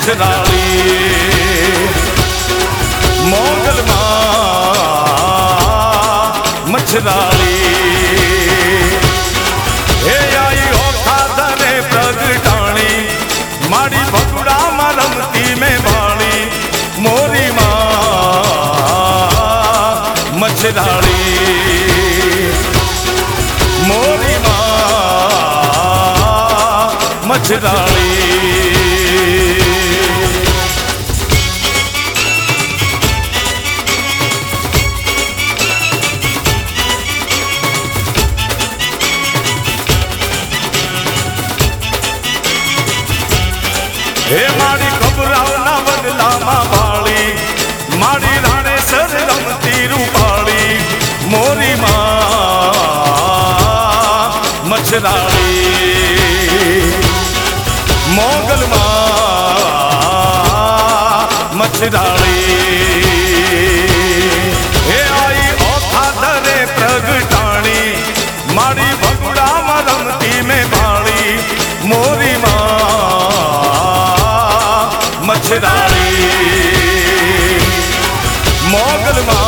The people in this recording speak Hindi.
मछराली मोगल मां मछराली हे आई ओखा धरे प्रगटाणी माड़ी भगुड़ा में रमती में भाणी मोरी मां मछराली मोरी मां मछराली हे माड़ी घबराव ना बदला मां बाली माड़ी राणे सर रमती रूपाली मोरी मां मछराली मोगल मां मछराली हे आई ओखा धरे प्रगटाणी माड़ी भगुड़ा में रमती में भाली मोरी मां मछराली मोगल मां